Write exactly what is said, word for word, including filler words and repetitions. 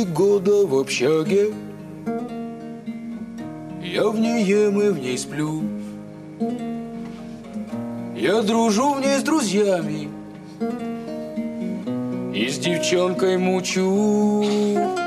три года в общаге. Я в ней ем и в ней сплю. Я дружу в ней с друзьями и с девчонкой мучу.